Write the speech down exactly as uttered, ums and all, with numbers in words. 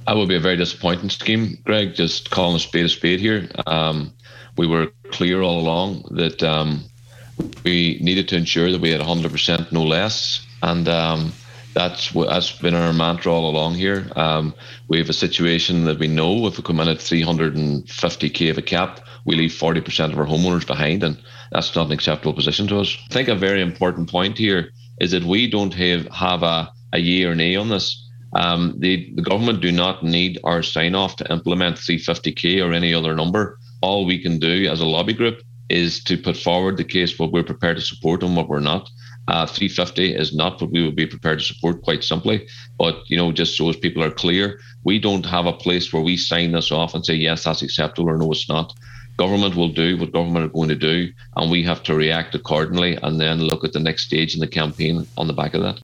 That would be a very disappointing scheme, Greg. Just calling a spade a spade here. Um, we were clear all along that um, we needed to ensure that we had one hundred percent no less, and um, that's that's been our mantra all along here. Um, we have a situation that we know if we come in at three hundred fifty k of a cap, we leave forty percent of our homeowners behind, and that's not an acceptable position to us. I think a very important point here is that we don't have, have a, a yea or nay on this. Um, the, the government do not need our sign-off to implement three hundred fifty k or any other number. All we can do as a lobby group is to put forward the case what we're prepared to support and what we're not. Uh, three hundred fifty is not what we would be prepared to support, quite simply. But, you know, just so as people are clear, we don't have a place where we sign this off and say, yes, that's acceptable, or no, it's not. Government will do what government are going to do, and we have to react accordingly and then look at the next stage in the campaign on the back of that.